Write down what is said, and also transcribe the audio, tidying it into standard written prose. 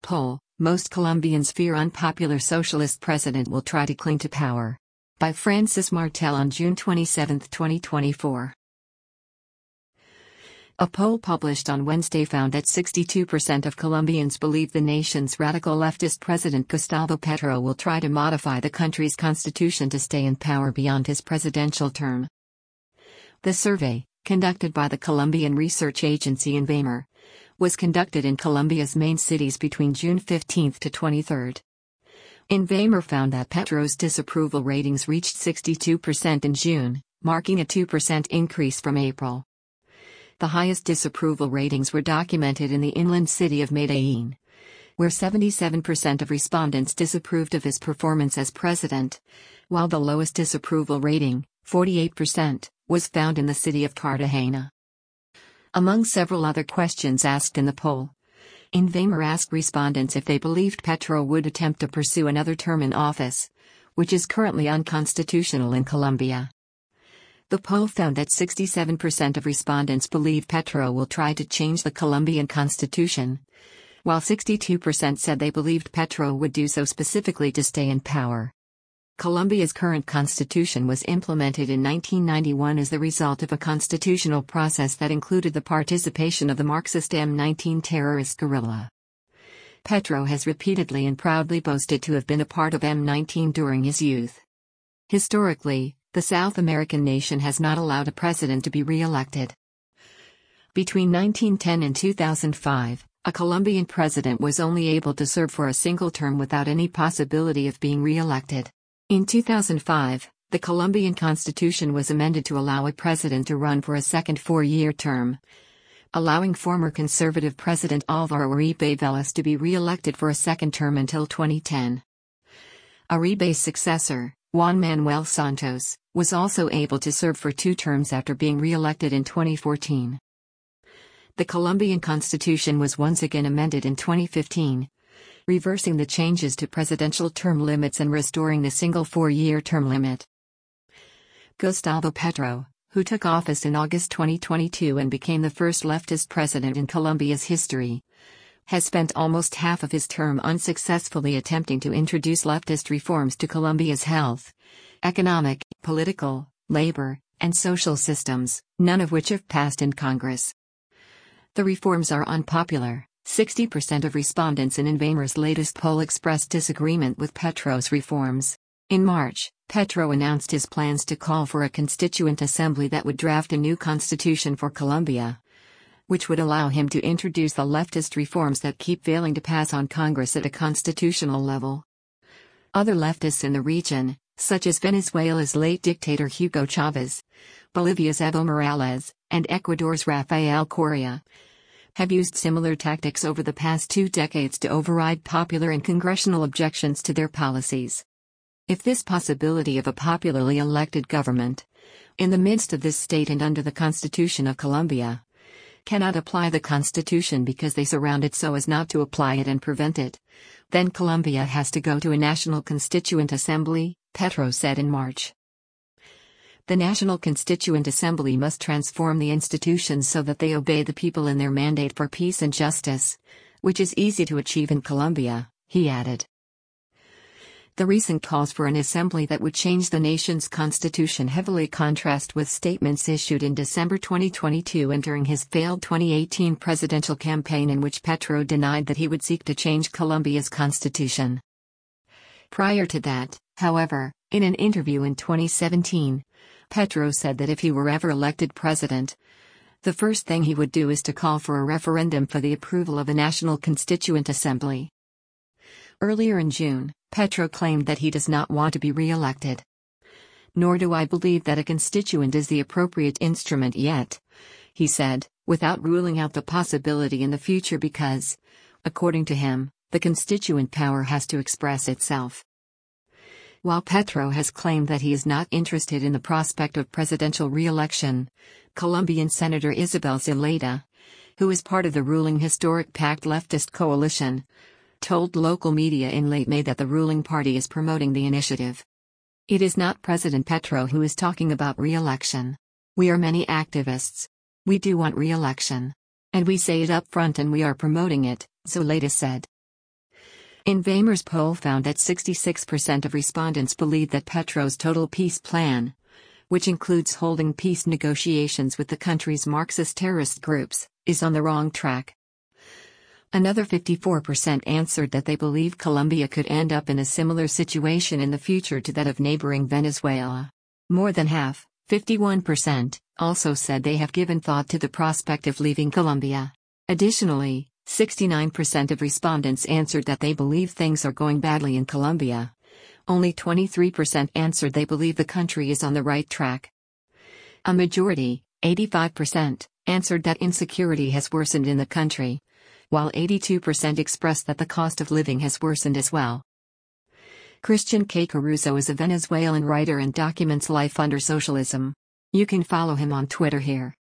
poll, most Colombians fear unpopular socialist president will try to cling to power. By Francis Martel on June 27, 2024. A poll published on Wednesday found that 62% of Colombians believe the nation's radical leftist president Gustavo Petro will try to modify the country's constitution to stay in power beyond his presidential term. The survey, conducted by the Colombian research agency INVAMER, was conducted in Colombia's main cities between June 15 to 23. INVAMER found that Petro's disapproval ratings reached 62% in June, marking a 2% increase from April. The highest disapproval ratings were documented in the inland city of Medellín, where 77% of respondents disapproved of his performance as president, while the lowest disapproval rating, 48%, was found in the city of Cartagena. Among several other questions asked in the poll, INVAMER asked respondents if they believed Petro would attempt to pursue another term in office, which is currently unconstitutional in Colombia. The poll found that 67% of respondents believe Petro will try to change the Colombian constitution, while 62% said they believed Petro would do so specifically to stay in power. Colombia's current constitution was implemented in 1991 as the result of a constitutional process that included the participation of the Marxist M19 terrorist guerrilla. Petro has repeatedly and proudly boasted to have been a part of M19 during his youth. Historically, the South American nation has not allowed a president to be re-elected. Between 1910 and 2005, a Colombian president was only able to serve for a single term without any possibility of being re-elected. In 2005, the Colombian constitution was amended to allow a president to run for a second four-year term, allowing former conservative President Álvaro Uribe Vélez to be re-elected for a second term until 2010. Uribe's successor, Juan Manuel Santos, was also able to serve for two terms after being re-elected in 2014. The Colombian constitution was once again amended in 2015, reversing the changes to presidential term limits and restoring the single four-year term limit. Gustavo Petro, who took office in August 2022 and became the first leftist president in Colombia's history, has spent almost half of his term unsuccessfully attempting to introduce leftist reforms to Colombia's health, economic, political, labor, and social systems, none of which have passed in Congress. The reforms are unpopular. 60% of respondents in INVAMER's latest poll expressed disagreement with Petro's reforms. In March, Petro announced his plans to call for a constituent assembly that would draft a new constitution for Colombia, which would allow him to introduce the leftist reforms that keep failing to pass on Congress at a constitutional level. Other leftists in the region, such as Venezuela's late dictator Hugo Chavez, Bolivia's Evo Morales, and Ecuador's Rafael Correa, have used similar tactics over the past 2 decades to override popular and congressional objections to their policies. If this possibility of a popularly elected government, in the midst of this state and under the Constitution of Colombia, cannot apply the Constitution because they surround it so as not to apply it and prevent it, then Colombia has to go to a National Constituent Assembly, Petro said in March. The National Constituent Assembly must transform the institutions so that they obey the people in their mandate for peace and justice, which is easy to achieve in Colombia, he added. The recent calls for an assembly that would change the nation's constitution heavily contrast with statements issued in December 2022 and during his failed 2018 presidential campaign in which Petro denied that he would seek to change Colombia's constitution. Prior to that, however, in an interview in 2017, Petro said that if he were ever elected president, the first thing he would do is to call for a referendum for the approval of a National Constituent Assembly. Earlier in June, Petro claimed that he does not want to be re-elected. Nor do I believe that a constituent is the appropriate instrument yet, he said, without ruling out the possibility in the future because, according to him, the constituent power has to express itself. While Petro has claimed that he is not interested in the prospect of presidential re-election, Colombian Senator Isabel Zelaya, who is part of the ruling Historic Pact leftist coalition, told local media in late May that the ruling party is promoting the initiative. It is not President Petro who is talking about re-election. We are many activists. We do want re-election. And we say it up front and we are promoting it, Zelaya said. InVamers poll found that 66% of respondents believe that Petro's total peace plan, which includes holding peace negotiations with the country's Marxist terrorist groups, is on the wrong track. Another 54% answered that they believe Colombia could end up in a similar situation in the future to that of neighboring Venezuela. More than half, 51%, also said they have given thought to the prospect of leaving Colombia. Additionally, 69% of respondents answered that they believe things are going badly in Colombia. Only 23% answered they believe the country is on the right track. A majority, 85%, answered that insecurity has worsened in the country, while 82% expressed that the cost of living has worsened as well. Christian K. Caruso is a Venezuelan writer and documents life under socialism. You can follow him on Twitter here.